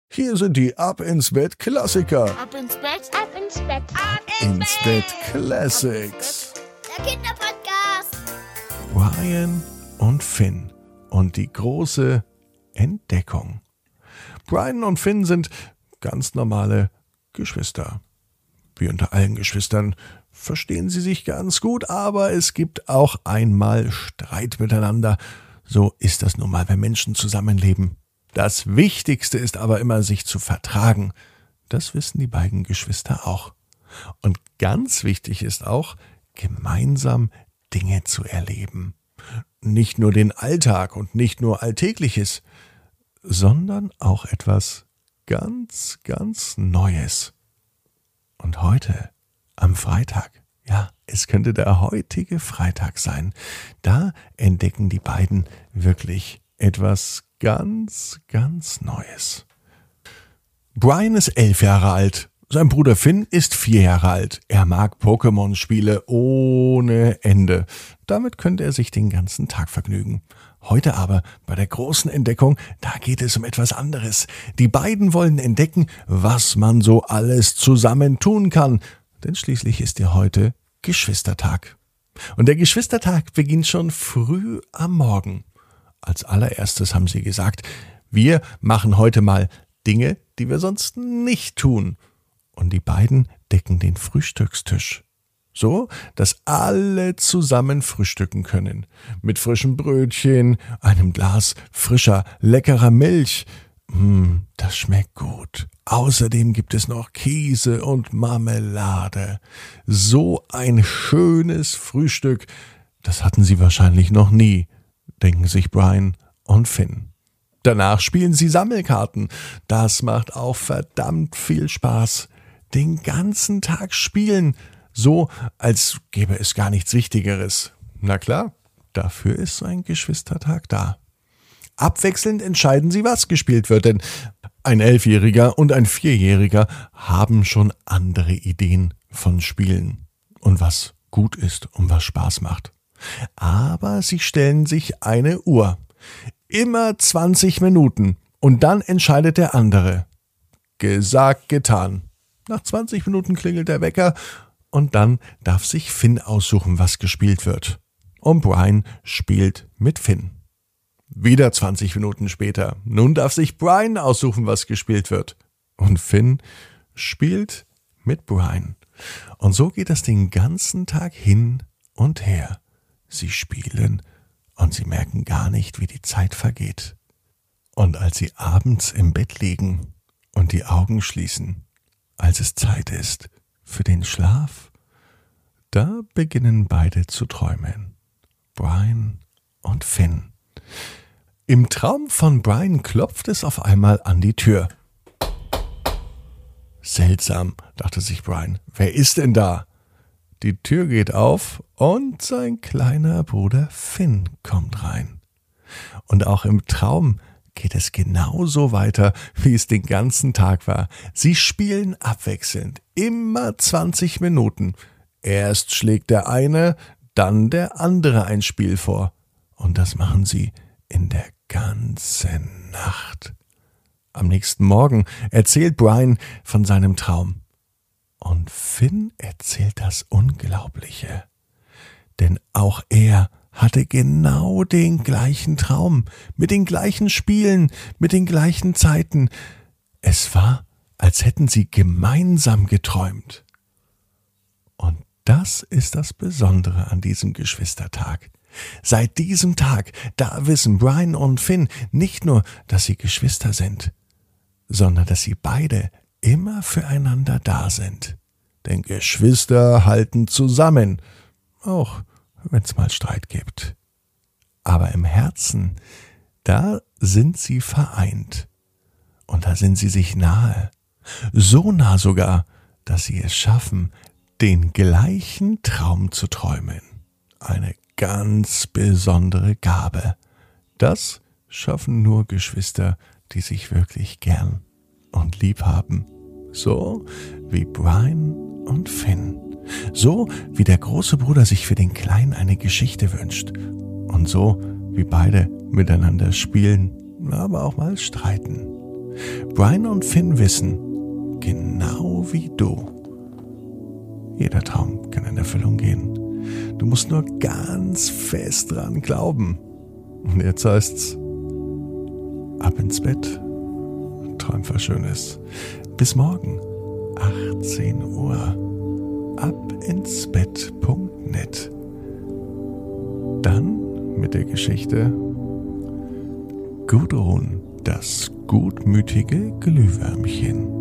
Hier sind die Ab ins Bett Klassiker. Ab ins Bett, Ab ins Bett, ab Ins Bett Classics. der Kinderpodcast. Brian und Finn und die große Entdeckung. Brian und Finn sind ganz normale Geschwister. Wie unter allen Geschwistern verstehen sie sich ganz gut, aber es gibt auch einmal Streit miteinander. So ist das nun mal, wenn Menschen zusammenleben. Das Wichtigste ist aber immer, sich zu vertragen. Das wissen die beiden Geschwister auch. Und ganz wichtig ist auch, gemeinsam Dinge zu erleben. Nicht nur den Alltag und nicht nur Alltägliches, sondern auch etwas ganz, ganz Neues. Und heute, am Freitag, ja, es könnte der heutige Freitag sein, da entdecken die beiden wirklich etwas ganz, ganz Neues. Brian ist 11 Jahre alt. Sein Bruder Finn ist 4 Jahre alt. Er mag Pokémon-Spiele ohne Ende. Damit könnte er sich den ganzen Tag vergnügen. Heute aber, bei der großen Entdeckung, da geht es um etwas anderes. Die beiden wollen entdecken, was man so alles zusammen tun kann. Denn schließlich ist ja heute Geschwistertag. Und der Geschwistertag beginnt schon früh am Morgen. Als allererstes haben sie gesagt, wir machen heute mal Dinge, die wir sonst nicht tun. Und die beiden decken den Frühstückstisch. So, dass alle zusammen frühstücken können. Mit frischen Brötchen, einem Glas frischer, leckerer Milch. Das schmeckt gut. Außerdem gibt es noch Käse und Marmelade. So ein schönes Frühstück, das hatten sie wahrscheinlich noch nie, denken sich Brian und Finn. Danach spielen sie Sammelkarten. Das macht auch verdammt viel Spaß. Den ganzen Tag spielen, so als gäbe es gar nichts Wichtigeres. Na klar, dafür ist so ein Geschwistertag da. Abwechselnd entscheiden sie, was gespielt wird, denn ein 11-Jähriger und ein 4-Jähriger haben schon andere Ideen von Spielen und was gut ist und was Spaß macht. Aber sie stellen sich eine Uhr. Immer 20 Minuten und dann entscheidet der andere. Gesagt, getan. Nach 20 Minuten klingelt der Wecker und dann darf sich Finn aussuchen, was gespielt wird. Und Brian spielt mit Finn. Wieder 20 Minuten später. Nun darf sich Brian aussuchen, was gespielt wird. Und Finn spielt mit Brian. Und so geht das den ganzen Tag hin und her. Sie spielen und sie merken gar nicht, wie die Zeit vergeht. Und als sie abends im Bett liegen und die Augen schließen, als es Zeit ist für den Schlaf, da beginnen beide zu träumen. Brian und Finn. Im Traum von Brian klopft es auf einmal an die Tür. Seltsam, dachte sich Brian. Wer ist denn da? Die Tür geht auf und sein kleiner Bruder Finn kommt rein. Und auch im Traum geht es genauso weiter, wie es den ganzen Tag war. Sie spielen abwechselnd, immer 20 Minuten. Erst schlägt der eine, dann der andere ein Spiel vor. Und das machen sie in der ganzen Nacht. Am nächsten Morgen erzählt Brian von seinem Traum. Und Finn erzählt das Unglaubliche. Denn auch er hatte genau den gleichen Traum, mit den gleichen Spielen, mit den gleichen Zeiten. Es war, als hätten sie gemeinsam geträumt. Und das ist das Besondere an diesem Geschwistertag. Seit diesem Tag, da wissen Brian und Finn nicht nur, dass sie Geschwister sind, sondern dass sie beide immer füreinander da sind. Denn Geschwister halten zusammen, auch wenn es mal Streit gibt. Aber im Herzen, da sind sie vereint. Und da sind sie sich nahe. So nah sogar, dass sie es schaffen, den gleichen Traum zu träumen. Eine ganz besondere Gabe. Das schaffen nur Geschwister, die sich wirklich gern und lieb haben. So wie Brian und Finn. So wie der große Bruder sich für den Kleinen eine Geschichte wünscht. Und so wie beide miteinander spielen, aber auch mal streiten. Brian und Finn wissen, genau wie du, jeder Traum kann in Erfüllung gehen. Du musst nur ganz fest dran glauben. Und jetzt heißt's, ab ins Bett, träum was Schönes. Bis morgen, 18 Uhr, abinsbett.net. Dann mit der Geschichte Gudrun, das gutmütige Glühwürmchen.